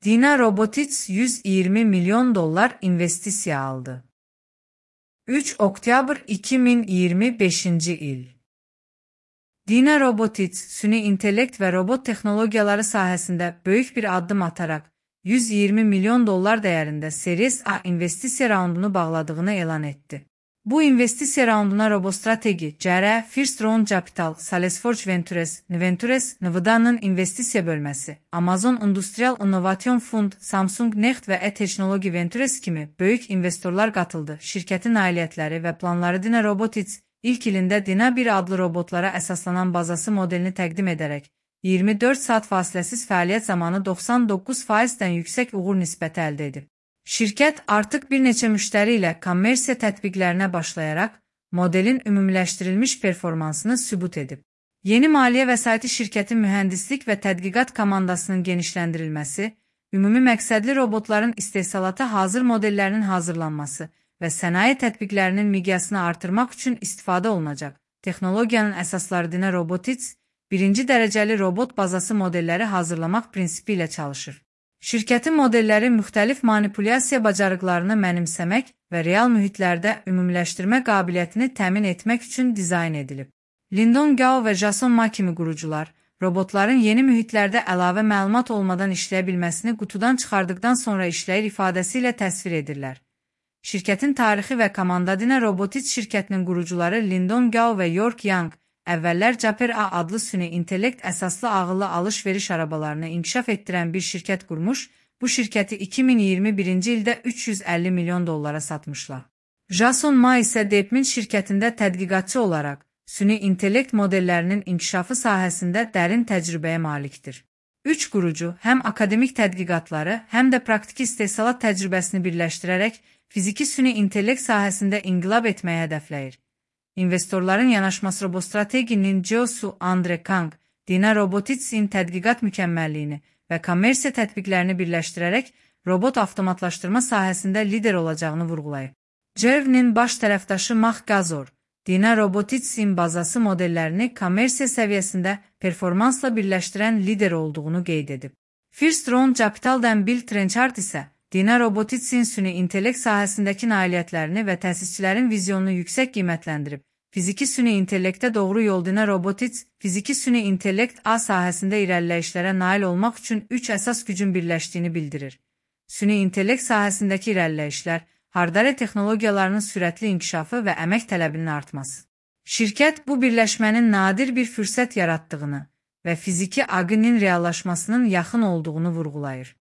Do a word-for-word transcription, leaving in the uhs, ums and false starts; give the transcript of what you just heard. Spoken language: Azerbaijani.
Dina Robotics yüz iyirmi milyon dollar investisiya aldı. üç oktyabr iki min iyirmi beşinci il. Dina Robotics, süni intellekt və robot texnologiyaları sahəsində böyük bir addım ataraq yüz iyirmi milyon dollar dəyərində Series A investisiya raundunu bağladığını elan etdi. Bu investisiya raunduna RoboStrategi, C R, First Round Capital, Salesforce Ventures, Nventures, Nvidia'nın investisiya bölməsi, Amazon Industrial Innovation Fund, Samsung Next və E-Technology Ventures kimi böyük investorlar qatıldı. Şirkətin nailiyyətləri və planları Dina Robotics ilk ilində Dina bir adlı robotlara əsaslanan bazası modelini təqdim edərək, iyirmi dörd saat fasiləsiz fəaliyyət zamanı doxsan doqquz faizdən yüksək uğur nisbəti əldə edib. Şirkət artıq bir neçə müştəri ilə kommersiya tətbiqlərinə başlayaraq modelin ümumiləşdirilmiş performansını sübut edib. Yeni maliyyə vəsaiti şirkətin mühəndislik və tədqiqat komandasının genişləndirilməsi, ümumi məqsədli robotların istehsalata hazır modellərinin hazırlanması və sənaye tətbiqlərinin miqyasını artırmaq üçün istifadə olunacaq. Texnologiyanın əsasları Dina Robotics, birinci dərəcəli robot bazası modelləri hazırlamaq prinsipi ilə çalışır. Şirkətin modelləri müxtəlif manipulyasiya bacarıqlarını mənimsəmək və real mühitlərdə ümumiləşdirmə qabiliyyətini təmin etmək üçün dizayn edilib. Lindon Gao və Jason Ma kimi qurucular, robotların yeni mühitlərdə əlavə məlumat olmadan işləyə bilməsini qutudan çıxardıqdan sonra işləyir ifadəsi ilə təsvir edirlər. Şirkətin tarixi və komanda Dina Robotics şirkətinin qurucuları Lindon Gao və York Yang, əvvəllər Japer A adlı süni intellekt əsaslı ağıllı alış-veriş arabalarını inkişaf etdirən bir şirkət qurmuş, bu şirkəti iki min iyirmi birinci ildə üç yüz əlli milyon dollara satmışlar. Jason Ma isə DeepMind şirkətində tədqiqatçı olaraq süni intellekt modellərinin inkişafı sahəsində dərin təcrübəyə malikdir. Üç qurucu həm akademik tədqiqatları, həm də praktiki istehsalat təcrübəsini birləşdirərək fiziki süni intellekt sahəsində inqilab etməyə hədəfləyir. İnvestorların yanaşması RoboStrategi'nin C E O'su Andre Kang, Dina Robotics'in tədqiqat mükəmməlliyini və kommersiya tətbiqlərini birləşdirərək robot avtomatlaşdırma sahəsində lider olacağını vurğulayıb. Cerv'nin baş tərəfdaşı Mark Gazor, Dina Robotics'in bazası modellərini kommersiya səviyyəsində performansla birləşdirən lider olduğunu qeyd edib. First Round Capital'dan Bill Trenchard isə Dina Robotics'in süni intellekt sahəsindəki nailiyyətlərini və təsisçilərin vizyonunu yüksək qiymətləndirib. Fiziki süni intellektə doğru yol Dina Robotics, fiziki süni intellekt A sahəsində irəliləyişlərə nail olmaq üçün üç əsas gücün birləşdiyini bildirir. Süni intellekt sahəsindəki irəliləyişlər, hardware texnologiyalarının sürətli inkişafı və əmək tələbinin artması. Şirkət bu birləşmənin nadir bir fürsət yaratdığını və fiziki ağının reallaşmasının yaxın olduğunu vurğulayır.